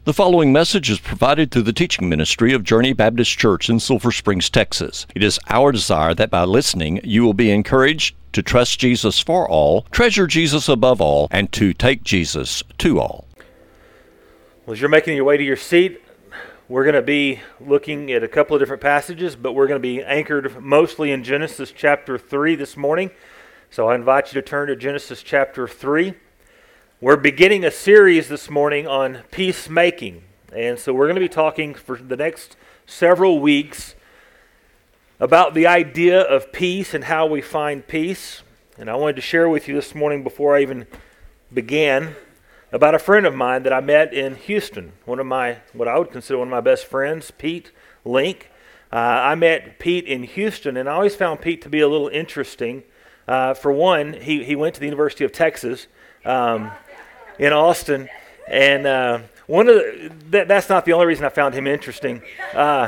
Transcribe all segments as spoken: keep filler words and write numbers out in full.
The following message is provided through the teaching ministry of Journey Baptist Church in Sulphur Springs, Texas. It is our desire that by listening, you will be encouraged to trust Jesus for all, treasure Jesus above all, and to take Jesus to all. Well, as you're making your way to your seat, we're going to be looking at a couple of different passages, but we're going to be anchored mostly in Genesis chapter three this morning. So I invite you to turn to Genesis chapter three. We're beginning a series this morning on peacemaking. And so we're going to be talking for the next several weeks about the idea of peace and how we find peace. And I wanted to share with you this morning before I even began about a friend of mine that I met in Houston. One of my, what I would consider one of my best friends, Pete Link. Uh, I met Pete in Houston, and I always found Pete to be a little interesting. Uh, for one, he, he went to the University of Texas. Um, in Austin, and uh, one of the, that, that's not the only reason I found him interesting. Uh,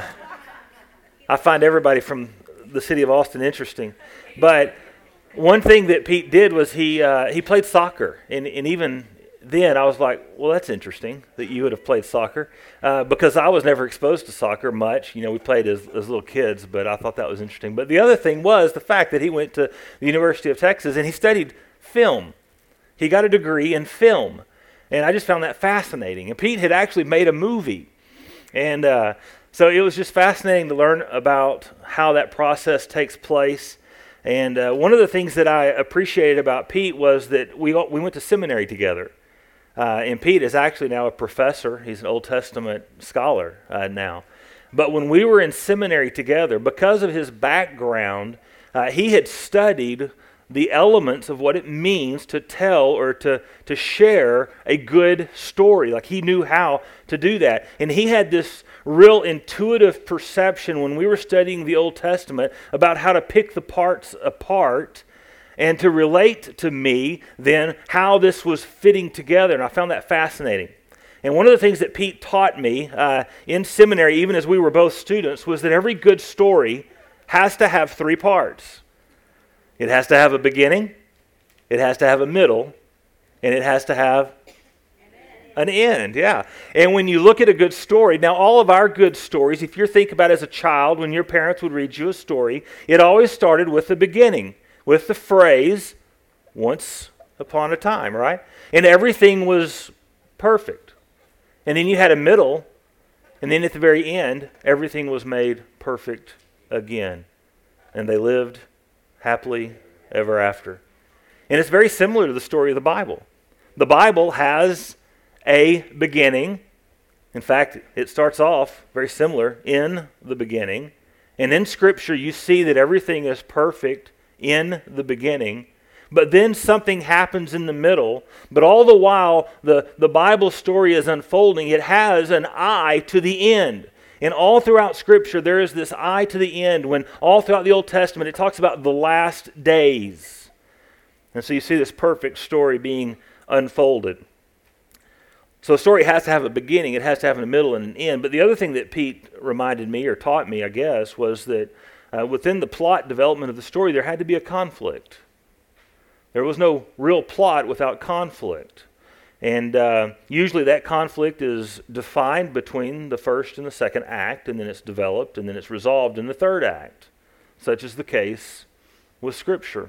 I find everybody from the city of Austin interesting, but one thing that Pete did was he uh, he played soccer, and, and even then I was like, well, that's interesting that you would have played soccer, uh, because I was never exposed to soccer much. You know, we played as, as little kids, but I thought that was interesting. But the other thing was the fact that he went to the University of Texas and he studied film. He got a degree in film, and I just found that fascinating. And Pete had actually made a movie, and uh, so it was just fascinating to learn about how that process takes place. And uh, one of the things that I appreciated about Pete was that we we went to seminary together. Uh, and Pete is actually now a professor. He's an Old Testament scholar uh, now. But when we were in seminary together, because of his background, uh, he had studied the elements of what it means to tell or to, to share a good story. Like he knew how to do that. And he had this real intuitive perception when we were studying the Old Testament about how to pick the parts apart and to relate to me then how this was fitting together. And I found that fascinating. And one of the things that Pete taught me uh, in seminary, even as we were both students, was that every good story has to have three parts. It has to have a beginning, it has to have a middle, and it has to have an end, yeah. And when you look at a good story, now all of our good stories, if you think about it as a child, when your parents would read you a story, it always started with the beginning, with the phrase, once upon a time, right? And everything was perfect. And then you had a middle, and then at the very end, everything was made perfect again. And they lived happily ever after. And it's very similar to the story of the Bible. The Bible has a beginning. In fact, it starts off very similar in the beginning. And in Scripture, you see that everything is perfect in the beginning. But then something happens in the middle. But all the while, the, the Bible story is unfolding. It has an eye to the end. And all throughout Scripture, there is this eye to the end when all throughout the Old Testament, it talks about the last days. And so you see this perfect story being unfolded. So a story has to have a beginning, it has to have a middle and an end. But the other thing that Pete reminded me, or taught me, I guess, was that uh, within the plot development of the story, there had to be a conflict. There was no real plot without conflict. And uh, usually that conflict is defined between the first and the second act, and then it's developed, and then it's resolved in the third act. Such is the case with Scripture.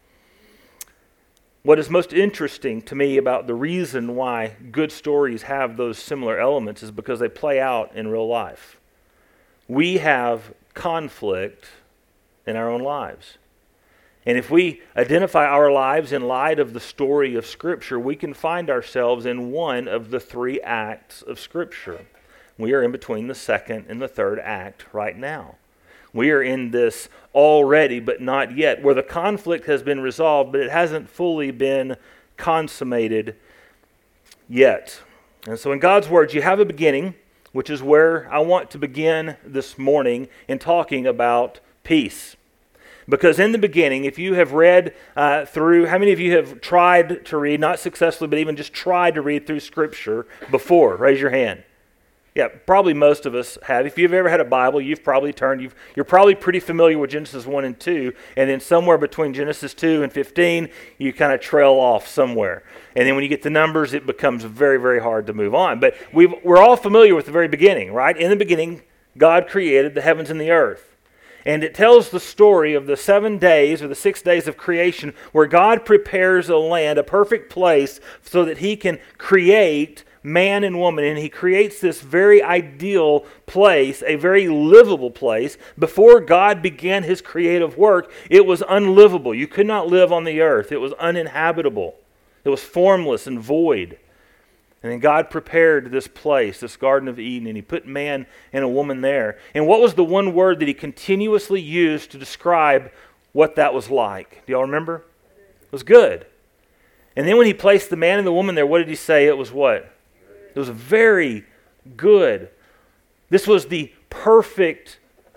What is most interesting to me about the reason why good stories have those similar elements is because they play out in real life. We have conflict in our own lives. And if we identify our lives in light of the story of Scripture, we can find ourselves in one of the three acts of Scripture. We are in between the second and the third act right now. We are in this already but not yet, where the conflict has been resolved, but it hasn't fully been consummated yet. And so in God's words, you have a beginning, which is where I want to begin this morning in talking about peace. Because in the beginning, if you have read uh, through, how many of you have tried to read, not successfully, but even just tried to read through Scripture before? Raise your hand. Yeah, probably most of us have. If you've ever had a Bible, you've probably turned, you've, you're probably pretty familiar with Genesis one and two, and then somewhere between Genesis two and fifteen, you kind of trail off somewhere. And then when you get to Numbers, it becomes very, very hard to move on. But we've, we're all familiar with the very beginning, right? In the beginning, God created the heavens and the earth. And it tells the story of the seven days or the six days of creation where God prepares a land, a perfect place, so that he can create man and woman. And he creates this very ideal place, a very livable place. Before God began his creative work, it was unlivable. You could not live on the earth. It was uninhabitable. It was formless and void. And then God prepared this place, this Garden of Eden, and he put man and a woman there. And what was the one word that he continuously used to describe what that was like? Do y'all remember? It was good. And then when he placed the man and the woman there, what did he say? It was what? It was very good. This was the perfect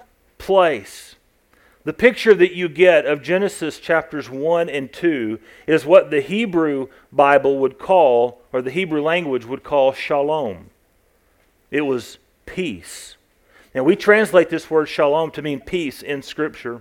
place. The picture that you get of Genesis chapters one and two is what the Hebrew Bible would call, or the Hebrew language would call, shalom. It was peace. Now we translate this word shalom to mean peace in Scripture.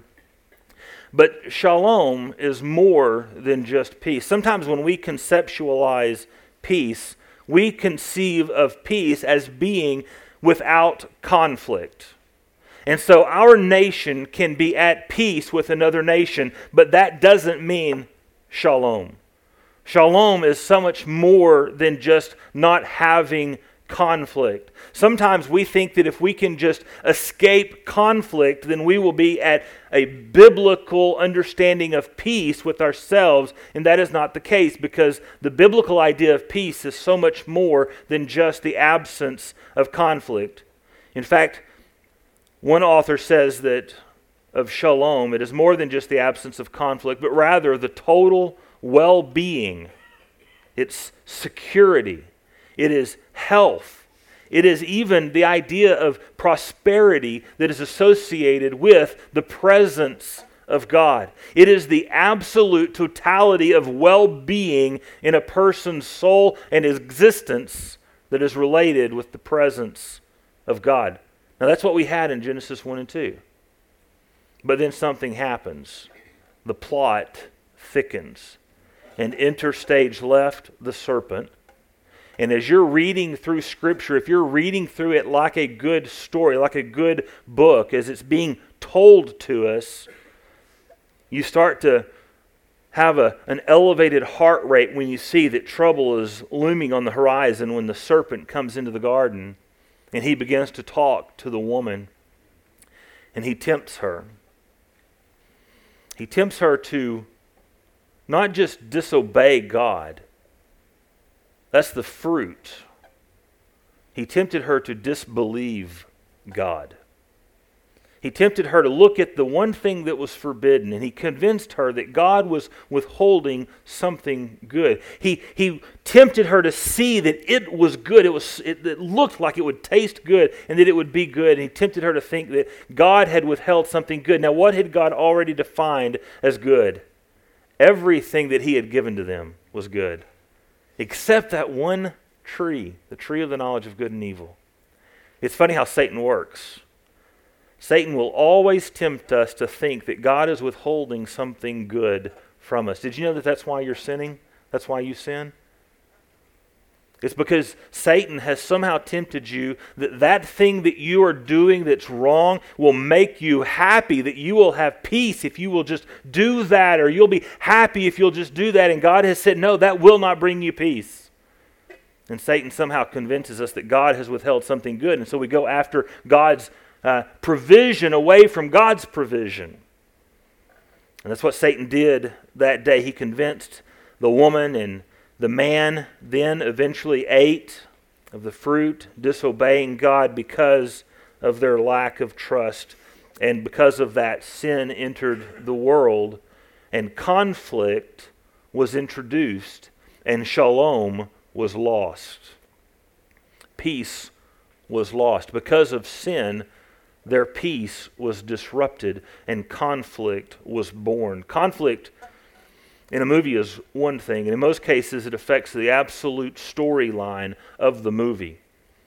But shalom is more than just peace. Sometimes when we conceptualize peace, we conceive of peace as being without conflict. And so our nation can be at peace with another nation, but that doesn't mean shalom. Shalom is so much more than just not having conflict. Sometimes we think that if we can just escape conflict, then we will be at a biblical understanding of peace with ourselves, and that is not the case, because the biblical idea of peace is so much more than just the absence of conflict. In fact, one author says that of shalom, it is more than just the absence of conflict, but rather the total well-being. It's security. It is health. It is even the idea of prosperity that is associated with the presence of God. It is the absolute totality of well-being in a person's soul and existence that is related with the presence of God. Now that's what we had in Genesis one and two. But then something happens. The plot thickens. And enter stage left, the serpent. And as you're reading through Scripture, if you're reading through it like a good story, like a good book, as it's being told to us, you start to have a, an elevated heart rate when you see that trouble is looming on the horizon when the serpent comes into the garden. And he begins to talk to the woman, and he tempts her. He tempts her to not just disobey God. That's the fruit. He tempted her to disbelieve God. He tempted her to look at the one thing that was forbidden, and he convinced her that God was withholding something good. He he tempted her to see that it was good. It was it, it looked like it would taste good, and that it would be good. And he tempted her to think that God had withheld something good. Now, what had God already defined as good? Everything that he had given to them was good, except that one tree, the tree of the knowledge of good and evil. It's funny how Satan works. Satan will always tempt us to think that God is withholding something good from us. Did you know that that's why you're sinning? That's why you sin? It's because Satan has somehow tempted you that that thing that you are doing that's wrong will make you happy, that you will have peace if you will just do that, or you'll be happy if you'll just do that. And God has said, no, that will not bring you peace. And Satan somehow convinces us that God has withheld something good. And so we go after God's Uh, provision away from God's provision. And that's what Satan did that day. He convinced the woman, and the man then eventually ate of the fruit, disobeying God because of their lack of trust. And because of that, sin entered the world, and conflict was introduced, and shalom was lost. Peace was lost. Because of sin, their peace was disrupted and conflict was born. Conflict in a movie is one thing, and in most cases it affects the absolute storyline of the movie.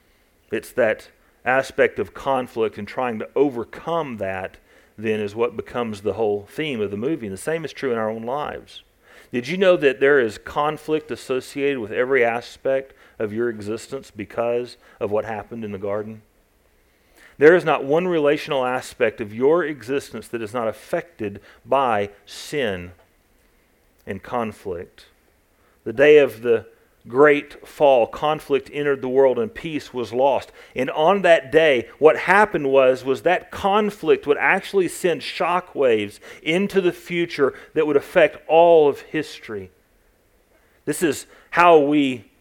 It's that aspect of conflict and trying to overcome that then is what becomes the whole theme of the movie. And the same is true in our own lives. Did you know that there is conflict associated with every aspect of your existence because of what happened in the garden? There is not one relational aspect of your existence that is not affected by sin and conflict. The day of the great fall, conflict entered the world and peace was lost. And on that day, what happened was, was that conflict would actually send shockwaves into the future that would affect all of history. This is how we,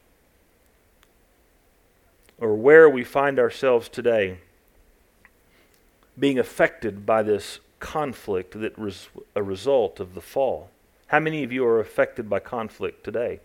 or where we find ourselves today, being affected by this conflict that was a result of the fall. How many of you are affected by conflict today?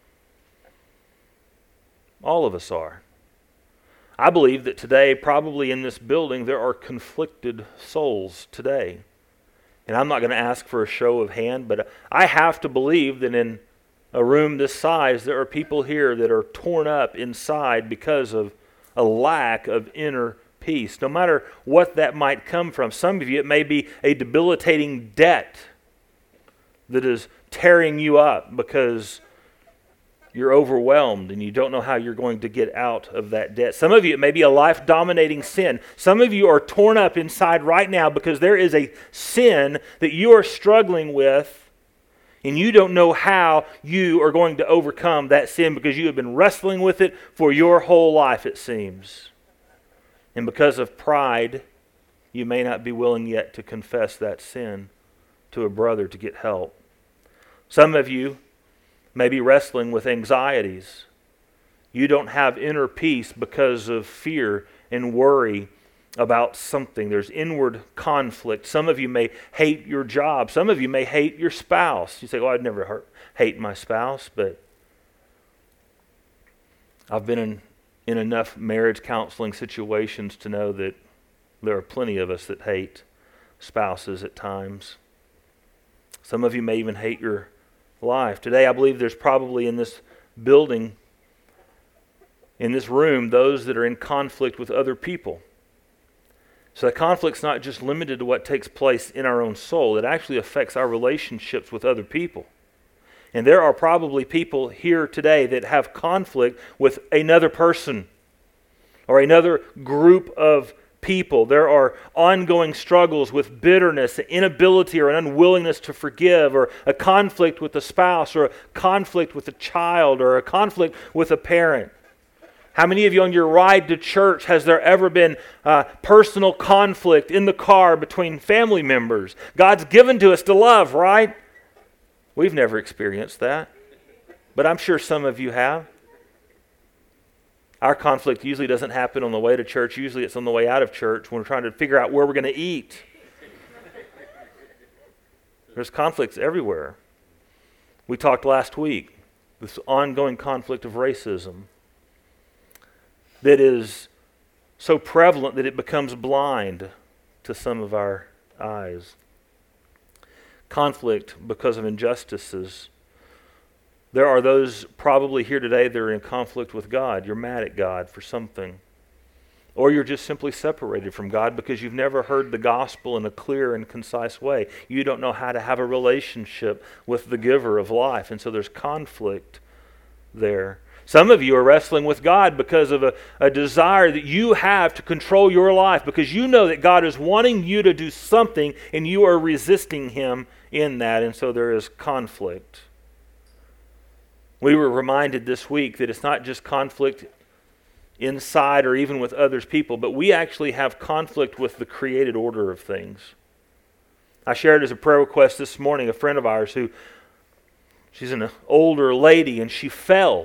All of us are. I believe that today, probably in this building, there are conflicted souls today. And I'm not going to ask for a show of hand, but I have to believe that in a room this size, there are people here that are torn up inside because of a lack of inner peace, no matter what that might come from. Some of you, it may be a debilitating debt that is tearing you up because you're overwhelmed and you don't know how you're going to get out of that debt. Some of you, it may be a life-dominating sin. Some of you are torn up inside right now because there is a sin that you are struggling with and you don't know how you are going to overcome that sin because you have been wrestling with it for your whole life, it seems. And because of pride, you may not be willing yet to confess that sin to a brother to get help. Some of you may be wrestling with anxieties. You don't have inner peace because of fear and worry about something. There's inward conflict. Some of you may hate your job. Some of you may hate your spouse. You say, well, I'd never hurt, hate my spouse, but I've been in, in enough marriage counseling situations to know that there are plenty of us that hate spouses at times. Some of you may even hate your life. Today, I believe there's probably in this building, in this room, those that are in conflict with other people. So the conflict's not just limited to what takes place in our own soul. It actually affects our relationships with other people. And there are probably people here today that have conflict with another person or another group of people. There are ongoing struggles with bitterness, inability or an unwillingness to forgive, or a conflict with a spouse, or a conflict with a child, or a conflict with a parent. How many of you on your ride to church has there ever been uh, personal conflict in the car between family members? God's given to us to love, right? We've never experienced that, but I'm sure some of you have. Our conflict usually doesn't happen on the way to church. Usually it's on the way out of church when we're trying to figure out where we're going to eat. There's conflicts everywhere. We talked last week, this ongoing conflict of racism that is so prevalent that it becomes blind to some of our eyes. Conflict because of injustices. There are those probably here today that are in conflict with God. You're mad at God for something. Or you're just simply separated from God because you've never heard the gospel in a clear and concise way. You don't know how to have a relationship with the giver of life. And so there's conflict there. Some of you are wrestling with God because of a, a desire that you have to control your life, because you know that God is wanting you to do something and you are resisting Him in that. And so there is conflict. We were reminded this week that it's not just conflict inside or even with others people, but we actually have conflict with the created order of things. I shared as a prayer request this morning a friend of ours who, she's an older lady and she fell.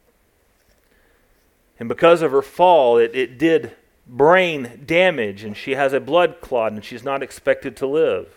And because of her fall, it, it did brain damage and she has a blood clot and she's not expected to live.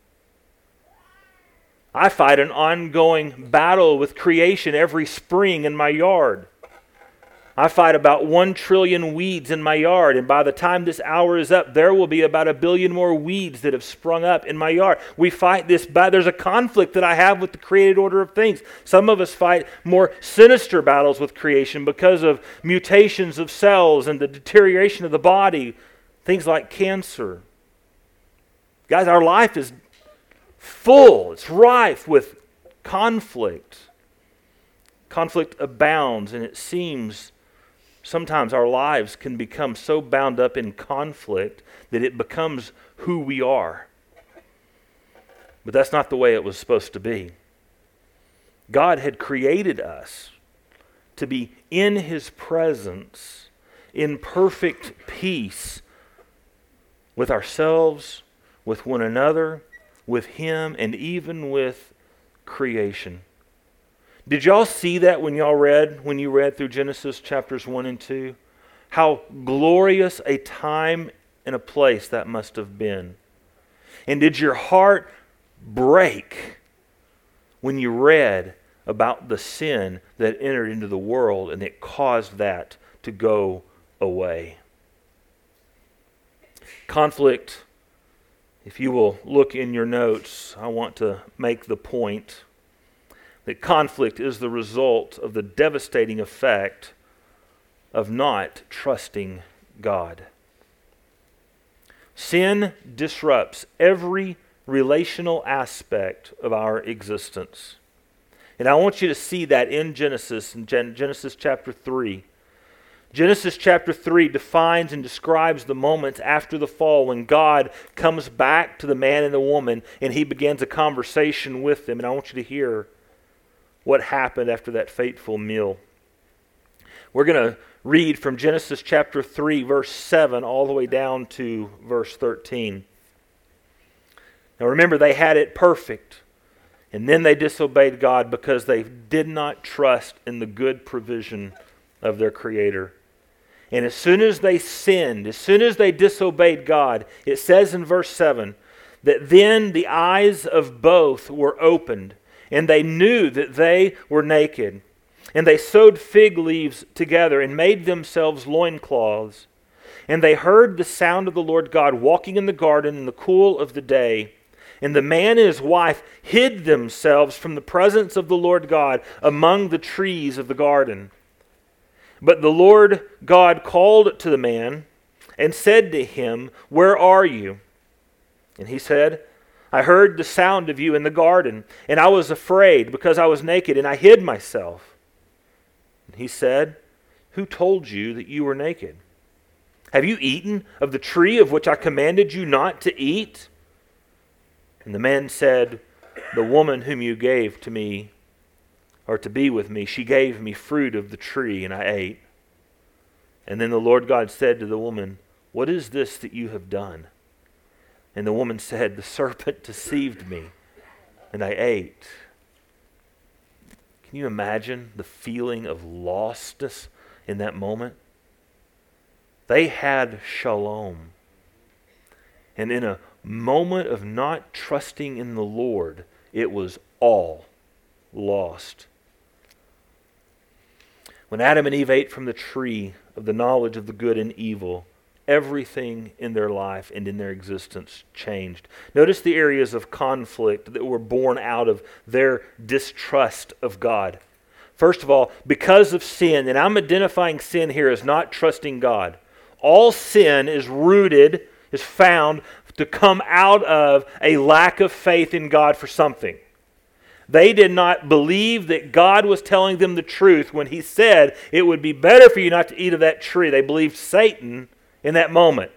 I fight an ongoing battle with creation every spring in my yard. I fight about one trillion weeds in my yard, and by the time this hour is up, there will be about a billion more weeds that have sprung up in my yard. We fight this battle. There's a conflict that I have with the created order of things. Some of us fight more sinister battles with creation because of mutations of cells and the deterioration of the body, things like cancer. Guys, our life is full, it's rife with conflict. Conflict abounds, and it seems sometimes our lives can become so bound up in conflict that it becomes who we are. But that's not the way it was supposed to be. God had created us to be in His presence, in perfect peace with ourselves, with one another, with Him, and even with creation. Did y'all see that when y'all read, when you read through Genesis chapters one and two? How glorious a time and a place that must have been. And did your heart break when you read about the sin that entered into the world and it caused that to go away? Conflict, if you will look in your notes, I want to make the point that conflict is the result of the devastating effect of not trusting God. Sin disrupts every relational aspect of our existence. And I want you to see that in Genesis, in Gen- Genesis chapter three. Genesis chapter three defines and describes the moments after the fall when God comes back to the man and the woman and He begins a conversation with them. And I want you to hear what happened after that fateful meal. We're going to read from Genesis chapter three, verse seven, all the way down to verse thirteen. Now remember, they had it perfect, and then they disobeyed God because they did not trust in the good provision of their Creator. And as soon as they sinned, as soon as they disobeyed God, it says in verse seven, that then the eyes of both were opened, and they knew that they were naked. And they sewed fig leaves together and made themselves loincloths. And they heard the sound of the Lord God walking in the garden in the cool of the day. And the man and his wife hid themselves from the presence of the Lord God among the trees of the garden. But the Lord God called to the man and said to him, "Where are you?" And he said, "I heard the sound of you in the garden, and I was afraid because I was naked, and I hid myself." And he said, "Who told you that you were naked? Have you eaten of the tree of which I commanded you not to eat?" And the man said, "The woman whom you gave to me, or to be with me, she gave me fruit of the tree, and I ate." And then the Lord God said to the woman, "What is this that you have done?" And the woman said, "The serpent deceived me, and I ate." Can you imagine the feeling of lostness in that moment? They had shalom. And in a moment of not trusting in the Lord, it was all lost. When Adam and Eve ate from the tree of the knowledge of the good and evil, everything in their life and in their existence changed. Notice the areas of conflict that were born out of their distrust of God. First of all, because of sin, and I'm identifying sin here as not trusting God. All sin is rooted, is found to come out of a lack of faith in God for something. They did not believe that God was telling them the truth when He said it would be better for you not to eat of that tree. They believed Satan in that moment.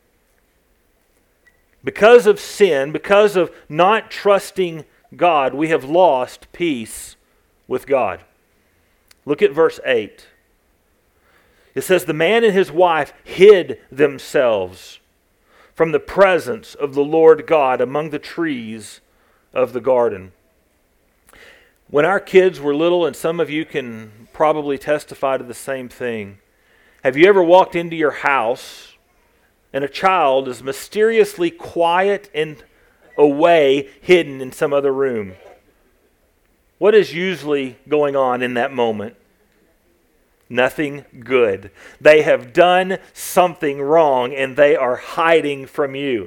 Because of sin, because of not trusting God, we have lost peace with God. Look at verse eight. It says, "The man and his wife hid themselves from the presence of the Lord God among the trees of the garden." When our kids were little, and some of you can probably testify to the same thing, have you ever walked into your house and a child is mysteriously quiet and away, hidden in some other room? What is usually going on in that moment? Nothing good. They have done something wrong and they are hiding from you.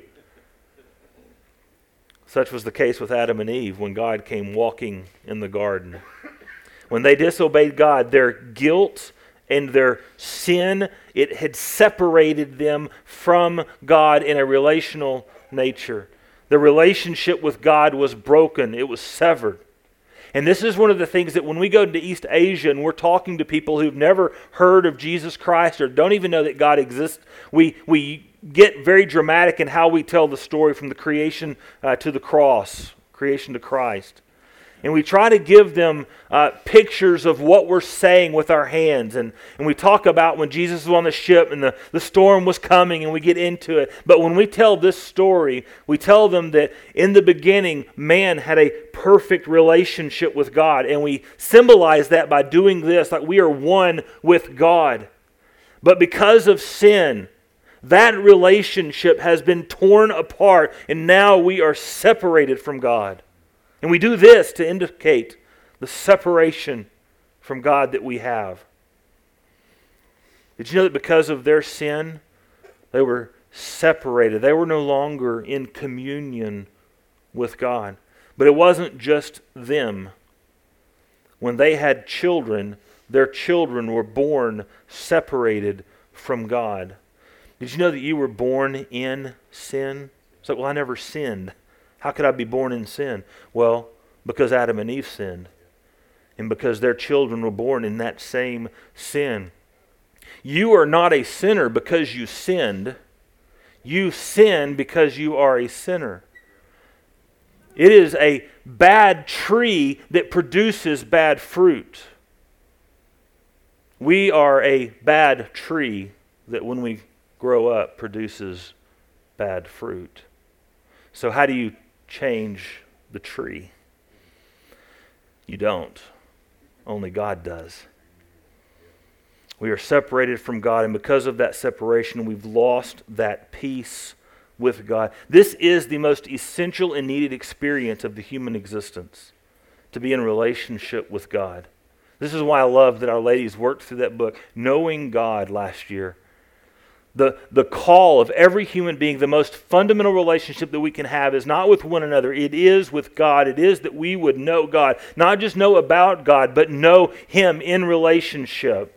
Such was the case with Adam and Eve when God came walking in the garden. When they disobeyed God, their guilt and their sin, it had separated them from God in a relational nature. The relationship with God was broken. It was severed. And this is one of the things that when we go to East Asia and we're talking to people who've never heard of Jesus Christ or don't even know that God exists, we we get very dramatic in how we tell the story from the creation uh, to the cross, creation to Christ. And we try to give them uh, pictures of what we're saying with our hands. And, and we talk about when Jesus was on the ship and the, the storm was coming and we get into it. But when we tell this story, we tell them that in the beginning, man had a perfect relationship with God. And we symbolize that by doing this, like we are one with God. But because of sin, that relationship has been torn apart and now we are separated from God. And we do this to indicate the separation from God that we have. Did you know that because of their sin, they were separated? They were no longer in communion with God. But it wasn't just them. When they had children, their children were born separated from God. Did you know that you were born in sin? It's like, well, I never sinned. How could I be born in sin? Well, because Adam and Eve sinned. And because their children were born in that same sin. You are not a sinner because you sinned. You sin because you are a sinner. It is a bad tree that produces bad fruit. We are a bad tree that when we grow up produces bad fruit. So how do you change the tree? You don't. Only God does. We are separated from God, and because of that separation, we've lost that peace with God. This is the most essential and needed experience of the human existence, to be in relationship with God. This is why I love that our ladies worked through that book, Knowing God, last year. The, the call of every human being, the most fundamental relationship that we can have is not with one another. It is with God. It is that we would know God. Not just know about God, but know Him in relationship.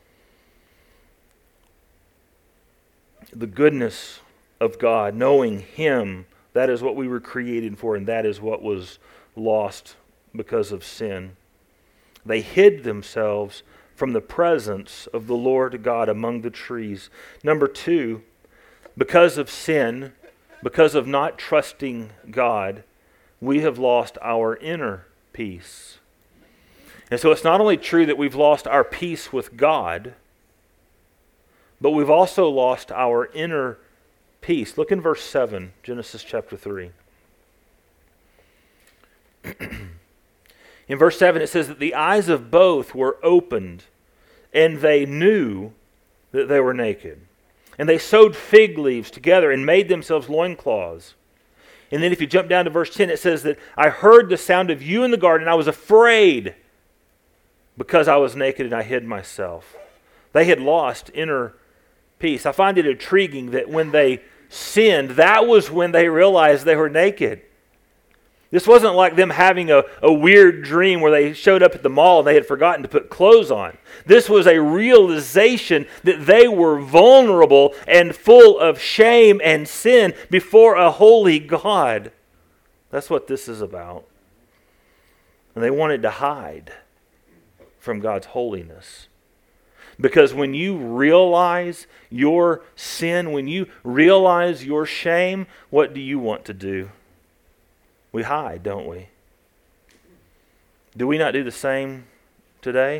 The goodness of God, knowing Him, that is what we were created for, and that is what was lost because of sin. They hid themselves from the presence of the Lord God among the trees. Number two, because of sin, because of not trusting God, we have lost our inner peace. And so it's not only true that we've lost our peace with God, but we've also lost our inner peace. Look in verse seven, Genesis chapter three. In verse seven it says that the eyes of both were opened, and they knew that they were naked. And they sewed fig leaves together and made themselves loincloths. And then if you jump down to verse ten, it says that I heard the sound of you in the garden, and I was afraid because I was naked and I hid myself. They had lost inner peace. I find it intriguing that when they sinned, that was when they realized they were naked. This wasn't like them having a, a weird dream where they showed up at the mall and they had forgotten to put clothes on. This was a realization that they were vulnerable and full of shame and sin before a holy God. That's what this is about. And they wanted to hide from God's holiness. Because when you realize your sin, when you realize your shame, what do you want to do? We hide, don't we? Do we not do the same today?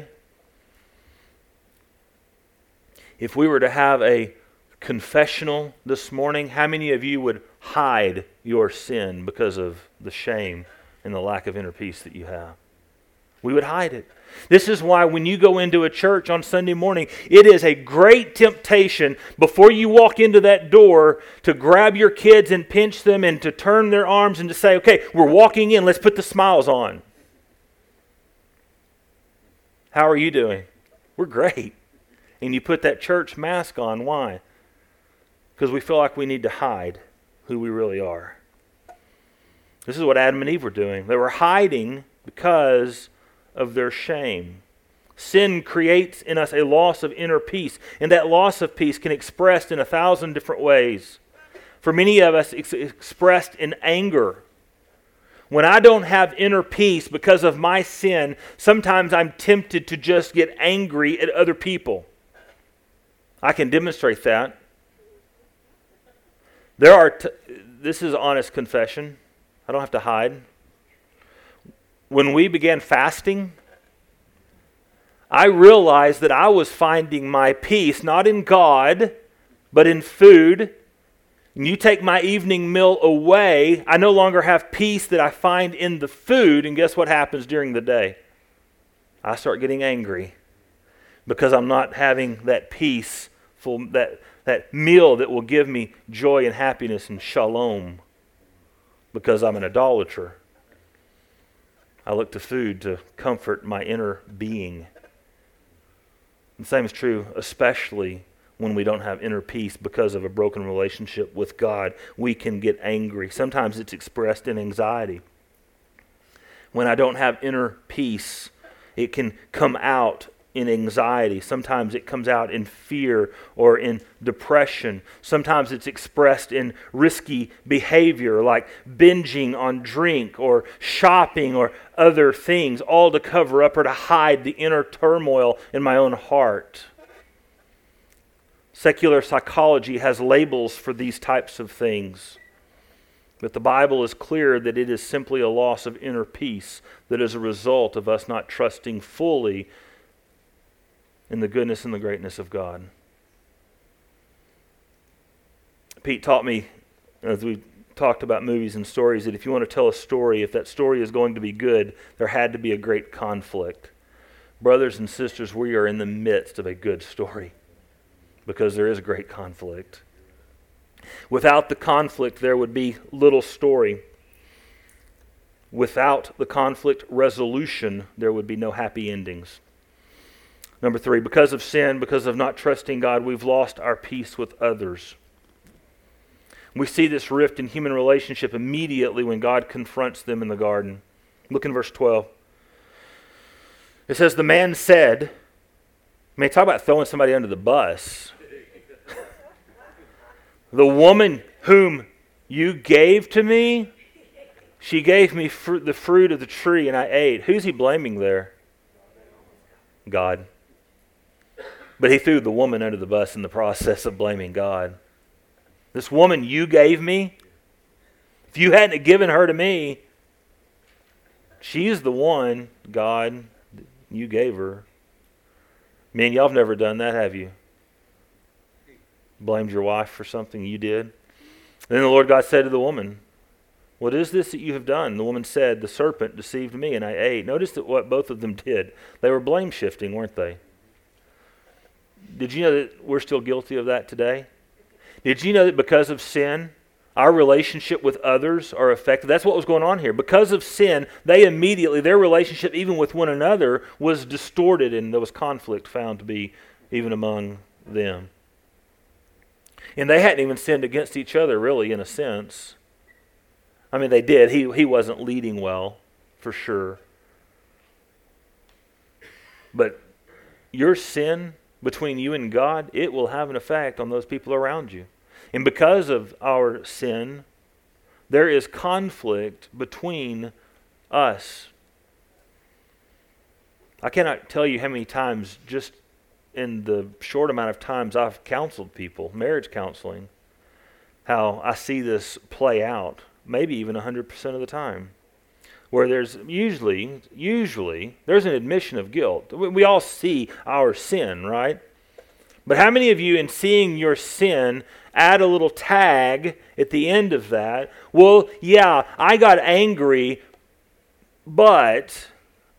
If we were to have a confessional this morning, how many of you would hide your sin because of the shame and the lack of inner peace that you have? We would hide it. This is why when you go into a church on Sunday morning, it is a great temptation before you walk into that door to grab your kids and pinch them and to turn their arms and to say, okay, we're walking in, let's put the smiles on. How are you doing? We're great. And you put that church mask on. Why? Because we feel like we need to hide who we really are. This is what Adam and Eve were doing. They were hiding because of their shame. Sin creates in us a loss of inner peace, and that loss of peace can be expressed in a thousand different ways. For many of us, it's expressed in anger. When I don't have inner peace because of my sin, sometimes I'm tempted to just get angry at other people. I can demonstrate that. There are, t- this is honest confession. I don't have to hide. When we began fasting, I realized that I was finding my peace not in God, but in food. And you take my evening meal away, I no longer have peace that I find in the food. And guess what happens during the day? I start getting angry because I'm not having that peaceful, that, that meal that will give me joy and happiness and shalom, because I'm an idolater. I look to food to comfort my inner being. The same is true, especially when we don't have inner peace because of a broken relationship with God. We can get angry. Sometimes it's expressed in anxiety. When I don't have inner peace, it can come out in anxiety. Sometimes it comes out in fear or in depression. Sometimes it's expressed in risky behavior like binging on drink or shopping or other things, all to cover up or to hide the inner turmoil in my own heart. Secular psychology has labels for these types of things. But the Bible is clear that it is simply a loss of inner peace that is a result of us not trusting fully in the goodness and the greatness of God. Pete taught me, as we talked about movies and stories, that if you want to tell a story, if that story is going to be good, there had to be a great conflict. Brothers and sisters, we are in the midst of a good story because there is great conflict. Without the conflict, there would be little story. Without the conflict resolution, there would be no happy endings. Number three, because of sin, because of not trusting God, we've lost our peace with others. We see this rift in human relationship immediately when God confronts them in the garden. Look in verse twelve. It says, the man said, I mean, talk about throwing somebody under the bus. The woman whom you gave to me, she gave me fr- the fruit of the tree and I ate. Who's he blaming there? God. But he threw the woman under the bus in the process of blaming God. This woman you gave me, if you hadn't given her to me, she's the one, God, you gave her. Man, y'all have never done that, have you? Blamed your wife for something you did? Then the Lord God said to the woman, what is this that you have done? The woman said, the serpent deceived me and I ate. Notice that what both of them did. They were blame shifting, weren't they? Did you know that we're still guilty of that today? Did you know that because of sin, our relationship with others are affected? That's what was going on here. Because of sin, they immediately, their relationship even with one another was distorted, and there was conflict found to be even among them. And they hadn't even sinned against each other, really, in a sense. I mean, they did. He, he wasn't leading well, for sure. But your sin between you and God, it will have an effect on those people around you. And because of our sin, there is conflict between us. I cannot tell you how many times, just in the short amount of times I've counseled people, marriage counseling, how I see this play out, maybe even one hundred percent of the time. Where there's usually, usually, there's an admission of guilt. We all see our sin, right? But how many of you, in seeing your sin, add a little tag at the end of that? Well, yeah, I got angry, but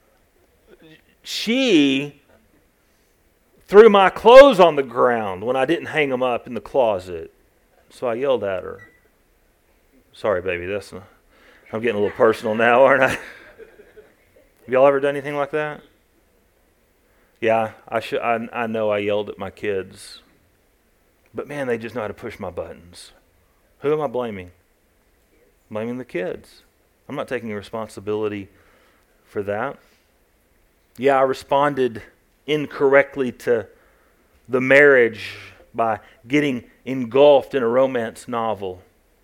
she threw my clothes on the ground when I didn't hang them up in the closet. So I yelled at her. Sorry, baby, that's not... I'm getting a little personal now, aren't I? Have y'all ever done anything like that? Yeah, I, sh- I, I know I yelled at my kids, but man, they just know how to push my buttons. Who am I blaming? Blaming the kids. I'm not taking responsibility for that. Yeah, I responded incorrectly to the marriage by getting engulfed in a romance novel.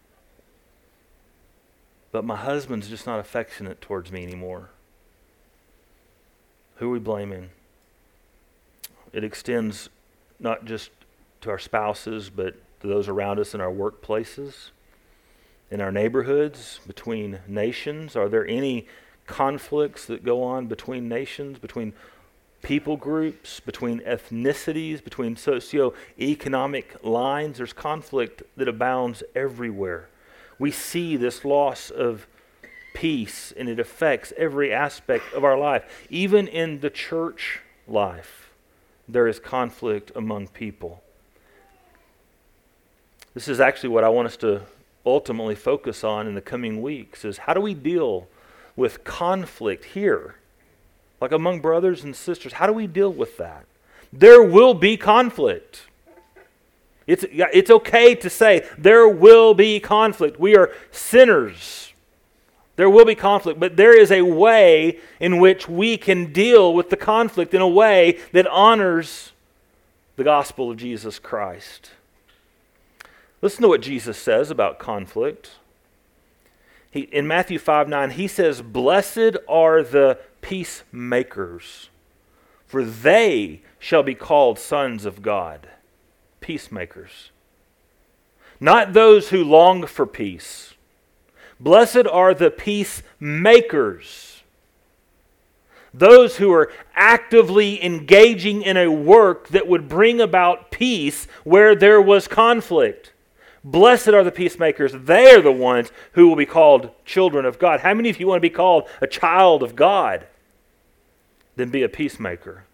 But my husband's just not affectionate towards me anymore. Who are we blaming? It extends not just to our spouses, but to those around us in our workplaces, in our neighborhoods, between nations. Are there any conflicts that go on between nations, between people groups, between ethnicities, between socioeconomic lines? There's conflict that abounds everywhere. We see this loss of peace, and it affects every aspect of our life. Even in the church life, there is conflict among people. This is actually what I want us to ultimately focus on in the coming weeks, is how do we deal with conflict here? Like among brothers and sisters, how do we deal with that? There will be conflict. It's, it's okay to say there will be conflict. We are sinners. There will be conflict, but there is a way in which we can deal with the conflict in a way that honors the gospel of Jesus Christ. Listen to what Jesus says about conflict. He, in Matthew five nine, he says, "Blessed are the peacemakers, for they shall be called sons of God." Peacemakers. Not those who long for peace. Blessed are the peacemakers. Those who are actively engaging in a work that would bring about peace where there was conflict. Blessed are the peacemakers. They are the ones who will be called children of God. How many of you want to be called a child of God? Then be a peacemaker.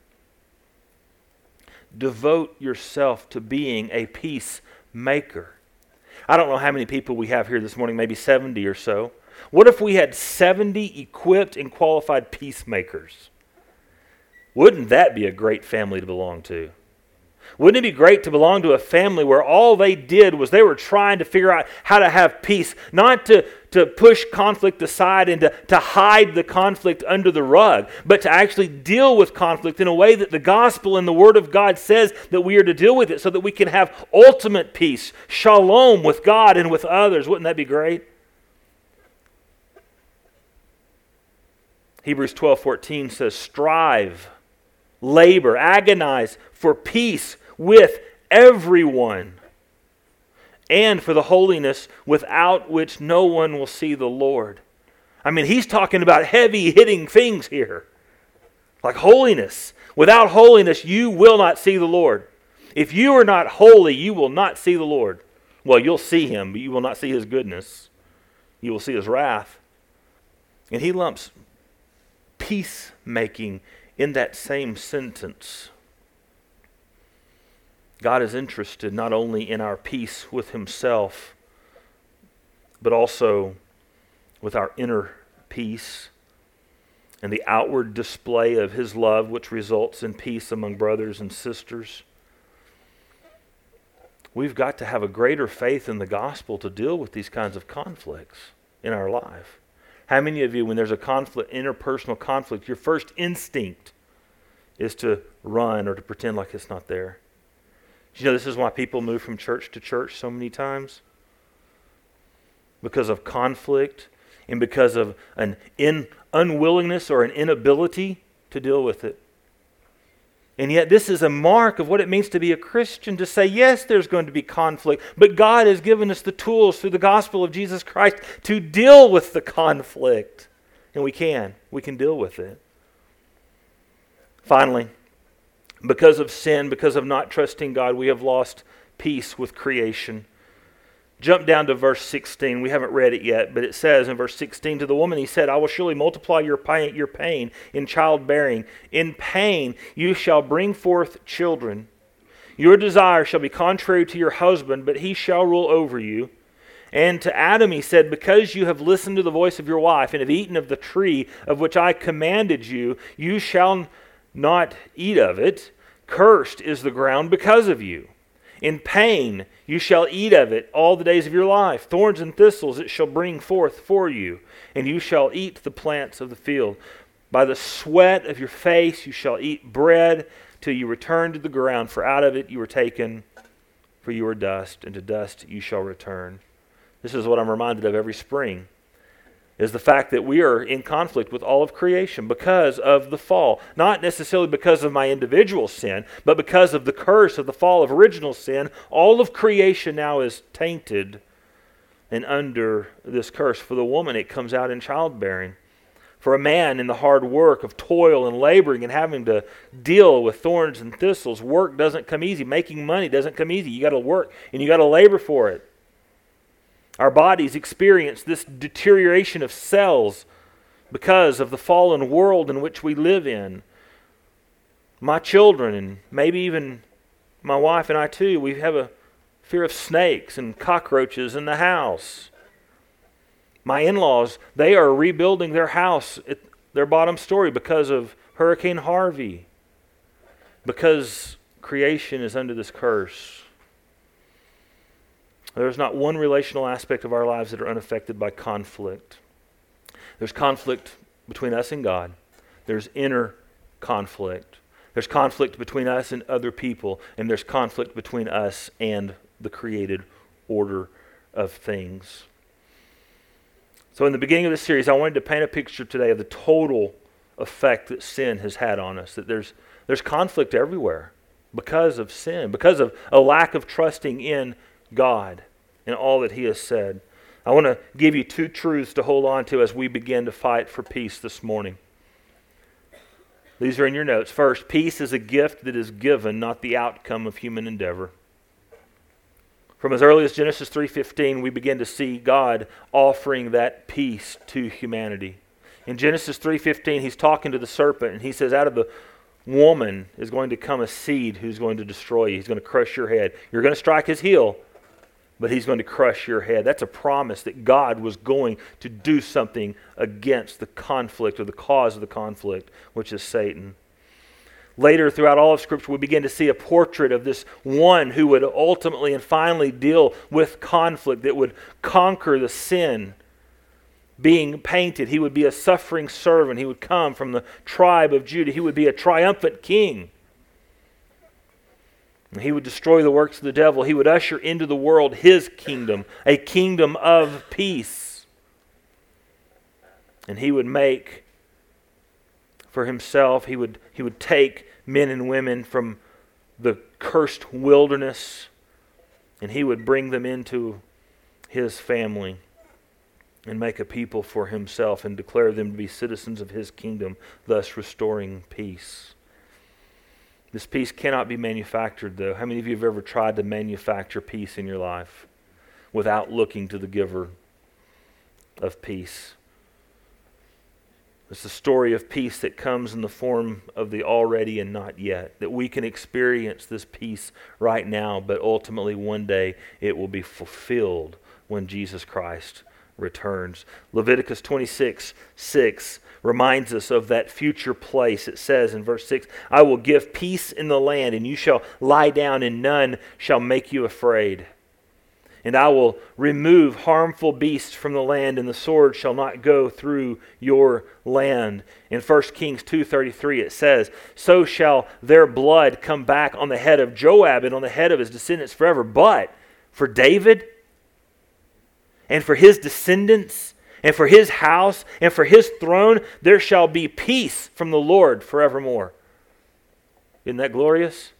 Devote yourself to being a peacemaker. I don't know how many people we have here this morning, maybe seventy or so. What if we had seventy equipped and qualified peacemakers? Wouldn't that be a great family to belong to? Wouldn't it be great to belong to a family where all they did was they were trying to figure out how to have peace, not to, to push conflict aside and to, to hide the conflict under the rug, but to actually deal with conflict in a way that the gospel and the Word of God says that we are to deal with it so that we can have ultimate peace, shalom with God and with others. Wouldn't that be great? Hebrews twelve fourteen says, "Strive, labor, agonize for peace with everyone, and for the holiness without which no one will see the Lord." I mean, he's talking about heavy-hitting things here. Like holiness. Without holiness, you will not see the Lord. If you are not holy, you will not see the Lord. Well, you'll see Him, but you will not see His goodness. You will see His wrath. And he lumps peacemaking in that same sentence. God is interested not only in our peace with Himself, but also with our inner peace and the outward display of His love, which results in peace among brothers and sisters. We've got to have a greater faith in the gospel to deal with these kinds of conflicts in our life. How many of you, when there's a conflict, interpersonal conflict, your first instinct is to run or to pretend like it's not there? You know, this is why people move from church to church so many times. Because of conflict and because of an in, unwillingness or an inability to deal with it. And yet this is a mark of what it means to be a Christian, to say, yes, there's going to be conflict, but God has given us the tools through the gospel of Jesus Christ to deal with the conflict. And we can. We can deal with it. Finally, because of sin, because of not trusting God, we have lost peace with creation. Jump down to verse sixteen. We haven't read it yet, but it says in verse sixteen, "To the woman he said, I will surely multiply your pain, your pain in childbearing. In pain you shall bring forth children. Your desire shall be contrary to your husband, but he shall rule over you. And to Adam he said, because you have listened to the voice of your wife and have eaten of the tree of which I commanded you, you shall not eat of it. Cursed is the ground because of you. In pain you shall eat of it all the days of your life. Thorns and thistles it shall bring forth for you, and you shall eat the plants of the field. By the sweat of your face you shall eat bread till you return to the ground, for out of it you were taken, for you are dust, and to dust you shall return. This is what I'm reminded of every spring, is the fact that we are in conflict with all of creation because of the fall. Not necessarily because of my individual sin, but because of the curse of the fall of original sin. All of creation now is tainted and under this curse. For the woman, it comes out in childbearing. For a man, in the hard work of toil and laboring and having to deal with thorns and thistles, work doesn't come easy. Making money doesn't come easy. You got to work and you got to labor for it. Our bodies experience this deterioration of cells because of the fallen world in which we live in. My children, and maybe even my wife and I too, we have a fear of snakes and cockroaches in the house. My in-laws, they are rebuilding their house at their bottom story because of Hurricane Harvey, because creation is under this curse. There's not one relational aspect of our lives that are unaffected by conflict. There's conflict between us and God. There's inner conflict. There's conflict between us and other people. And there's conflict between us and the created order of things. So in the beginning of this series, I wanted to paint a picture today of the total effect that sin has had on us. That there's, there's conflict everywhere because of sin, because of a lack of trusting in God and all that He has said. I want to give you two truths to hold on to as we begin to fight for peace this morning. These are in your notes. First, peace is a gift that is given, not the outcome of human endeavor. From as early as Genesis three fifteen, we begin to see God offering that peace to humanity. In Genesis three fifteen, He's talking to the serpent, and He says, out of the woman is going to come a seed who's going to destroy you. He's going to crush your head. You're going to strike his heel, but he's going to crush your head. That's a promise that God was going to do something against the conflict or the cause of the conflict, which is Satan. Later, throughout all of Scripture, we begin to see a portrait of this one who would ultimately and finally deal with conflict, that would conquer the sin being painted. He would be a suffering servant. He would come from the tribe of Judah. He would be a triumphant king. He would destroy the works of the devil. He would usher into the world His kingdom, a kingdom of peace. And He would make for Himself, He would, he would take men and women from the cursed wilderness, and He would bring them into His family and make a people for Himself and declare them to be citizens of His kingdom, thus restoring peace. This peace cannot be manufactured, though. How many of you have ever tried to manufacture peace in your life without looking to the giver of peace? It's the story of peace that comes in the form of the already and not yet, that we can experience this peace right now, but ultimately one day it will be fulfilled when Jesus Christ returns. Leviticus twenty-six six reminds us of that future place. It says in verse six, I will give peace in the land, and you shall lie down, and none shall make you afraid. And I will remove harmful beasts from the land, and the sword shall not go through your land. In First Kings two thirty-three it says, so shall their blood come back on the head of Joab and on the head of his descendants forever. But for David and for his descendants and for his house and for his throne, there shall be peace from the Lord forevermore. Isn't that glorious?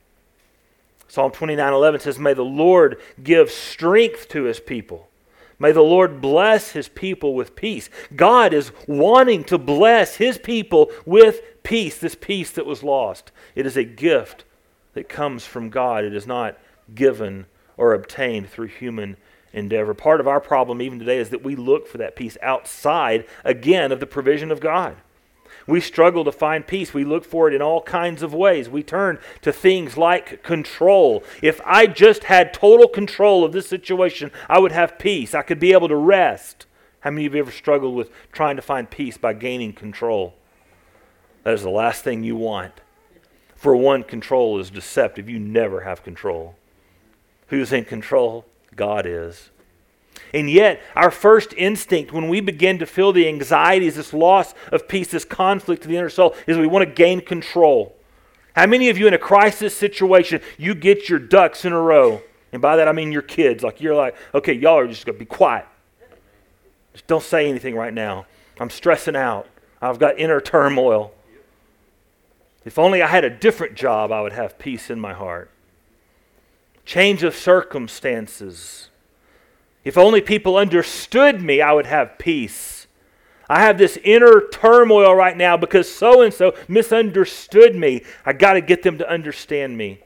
Psalm twenty-nine eleven says, may the Lord give strength to His people. May the Lord bless His people with peace. God is wanting to bless His people with peace, this peace that was lost. It is a gift that comes from God. It is not given or obtained through human endeavor. Part of our problem even today is that we look for that peace outside, again, of the provision of God. We struggle to find peace. We look for it in all kinds of ways. We turn to things like control. If I just had total control of this situation, I would have peace. I could be able to rest. How many of you ever struggled with trying to find peace by gaining control? That is the last thing you want. For one, control is deceptive. You never have control. Who's in control? God is. And yet, our first instinct when we begin to feel the anxieties, this loss of peace, this conflict to the inner soul, is we want to gain control. How many of you in a crisis situation, you get your ducks in a row? And by that I mean your kids. Like you're like, okay, y'all are just going to be quiet. Just don't say anything right now. I'm stressing out. I've got inner turmoil. If only I had a different job, I would have peace in my heart. Change of circumstances. If only people understood me, I would have peace. I have this inner turmoil right now because so-and-so misunderstood me. I got to get them to understand me.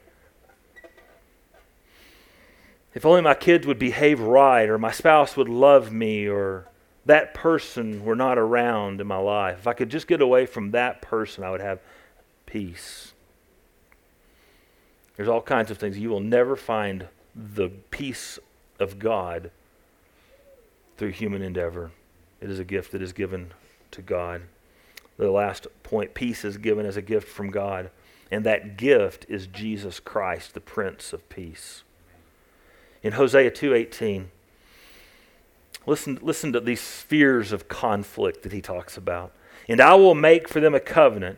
If only my kids would behave right, or my spouse would love me, or that person were not around in my life. If I could just get away from that person, I would have peace. There's all kinds of things. You will never find the peace of God through human endeavor. It is a gift that is given to God. The last point, peace is given as a gift from God. And that gift is Jesus Christ, the Prince of Peace. In Hosea two eighteen, listen, listen to these spheres of conflict that he talks about. And I will make for them a covenant.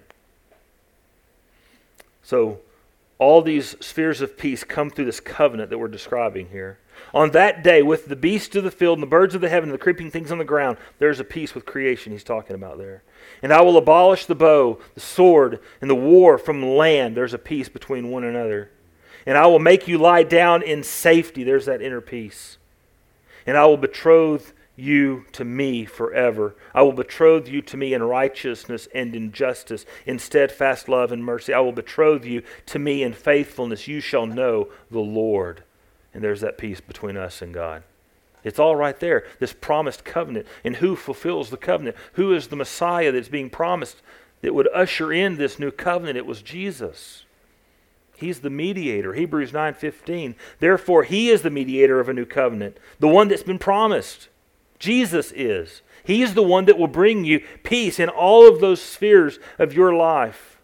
So all these spheres of peace come through this covenant that we're describing here. On that day, with the beasts of the field and the birds of the heaven and the creeping things on the ground, there's a peace with creation he's talking about there. And I will abolish the bow, the sword, and the war from land. There's a peace between one another. And I will make you lie down in safety. There's that inner peace. And I will betroth you to me forever. I will betroth you to me in righteousness and in justice, in steadfast love and mercy. I will betroth you to me in faithfulness. You shall know the Lord. And there's that peace between us and God. It's all right there, this promised covenant. And who fulfills the covenant? Who is the Messiah that's being promised that would usher in this new covenant? It was Jesus. He's the mediator. Hebrews nine fifteen. Therefore, he is the mediator of a new covenant, the one that's been promised. Jesus is. He is the one that will bring you peace in all of those spheres of your life.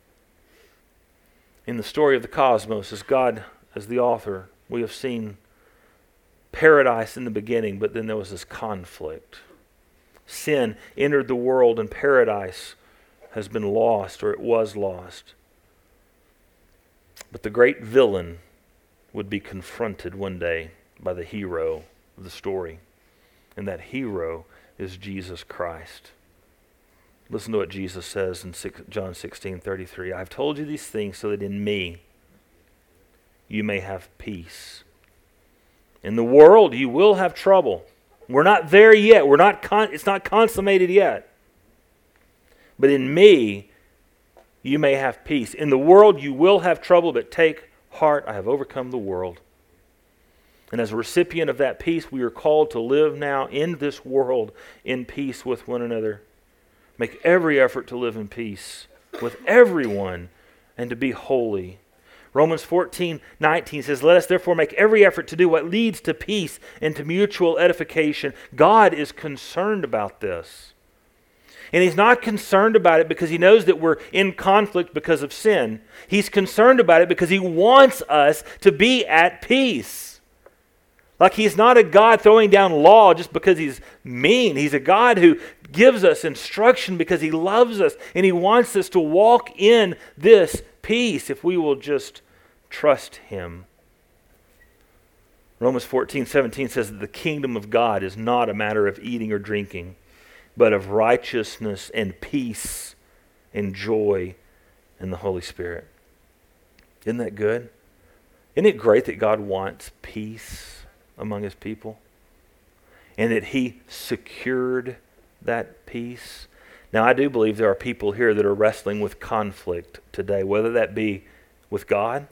In the story of the cosmos, as God, as the author, we have seen paradise in the beginning, but then there was this conflict. Sin entered the world and paradise has been lost, or it was lost. But the great villain would be confronted one day by the hero of the story. And that hero is Jesus Christ. Listen to what Jesus says in John sixteen thirty-three. I've told you these things so that in me you may have peace. In the world you will have trouble. We're not there yet. We're not con- it's not consummated yet. But in me you may have peace. In the world you will have trouble, but take heart, I have overcome the world. And as a recipient of that peace, we are called to live now in this world in peace with one another. Make every effort to live in peace with everyone and to be holy. Romans fourteen nineteen says, let us therefore make every effort to do what leads to peace and to mutual edification. God is concerned about this. And he's not concerned about it because he knows that we're in conflict because of sin. He's concerned about it because he wants us to be at peace. Like he's not a God throwing down law just because he's mean. He's a God who gives us instruction because he loves us and he wants us to walk in this peace if we will just trust him. Romans fourteen seventeen says that the kingdom of God is not a matter of eating or drinking, but of righteousness and peace and joy in the Holy Spirit. Isn't that good? Isn't it great that God wants peace among his people? And that he secured that peace? Now, I do believe there are people here that are wrestling with conflict today, whether that be with God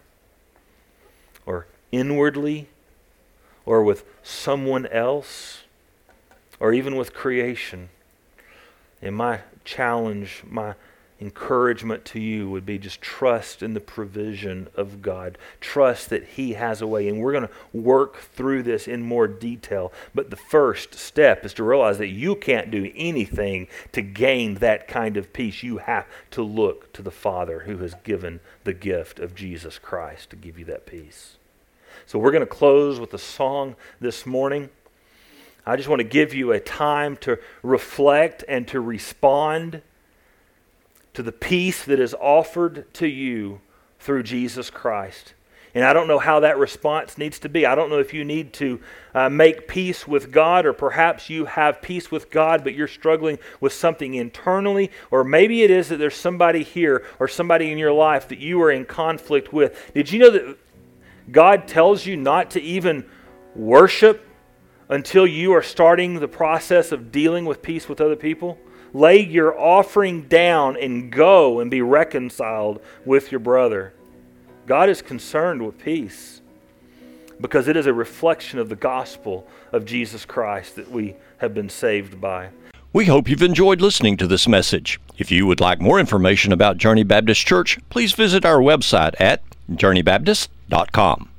or inwardly or with someone else or even with creation. And my challenge, my encouragement to you would be just trust in the provision of God. Trust that He has a way. And we're going to work through this in more detail. But the first step is to realize that you can't do anything to gain that kind of peace. You have to look to the Father who has given the gift of Jesus Christ to give you that peace. So we're going to close with a song this morning. I just want to give you a time to reflect and to respond to the peace that is offered to you through Jesus Christ. And I don't know how that response needs to be. I don't know if you need to uh, make peace with God, or perhaps you have peace with God, but you're struggling with something internally. Or maybe it is that there's somebody here or somebody in your life that you are in conflict with. Did you know that God tells you not to even worship until you are starting the process of dealing with peace with other people? Lay your offering down and go and be reconciled with your brother. God is concerned with peace because it is a reflection of the gospel of Jesus Christ that we have been saved by. We hope you've enjoyed listening to this message. If you would like more information about Journey Baptist Church, please visit our website at journey baptist dot com.